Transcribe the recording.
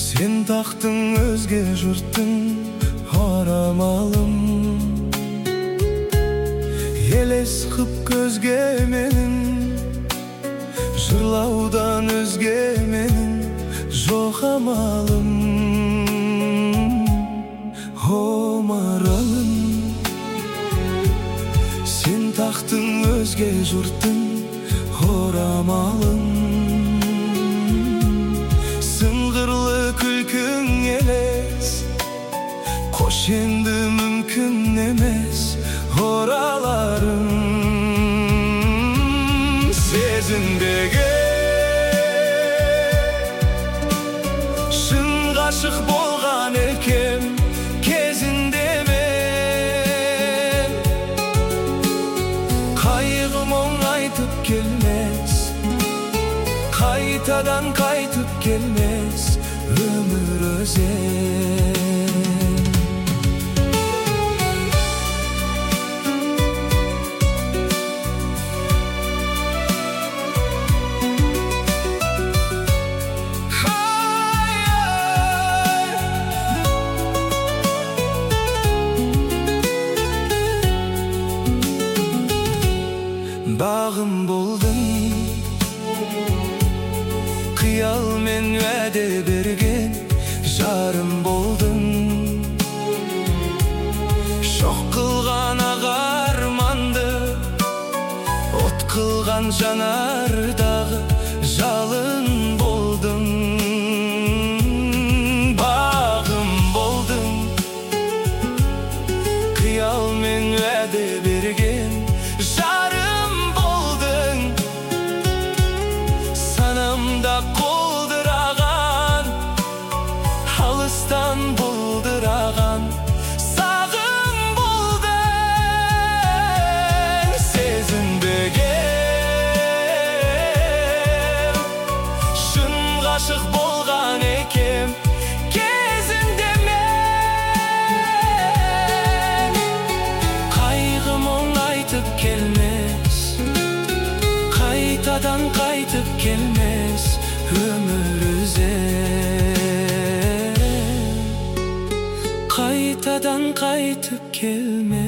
Sen tақтың өзге жұрттың орамалым, елес қып көзге менің, жырлаудан өзге менің жоқ амалым. Омаралым, сен тақтың өзге жұрттың орамалым, сыңғырлы күлкің елес, қош енді мүмкін емес ораларым. Сезімдегі шын ғашық болған екем кезінде мен, қайғы мұң айтып келмес, қайтадан қайтып келмес өмір өзен. Бағым болдың, қиялмен уәде берген жарым болдың, шоқ қылған ағарманды от қылған жанардағы жалын болдың. Бағым болдың, қиялмен уәде берген жарым болдың, санамда қолдыраған, алыстан бұлдыраған сағым болдың. Сезінбегем шын ғашық болған екем кезінде мен, қайғы мұң айтып келмес, қайтадан қайтып келмес өмір өзен, қайтадан қайтып келмес.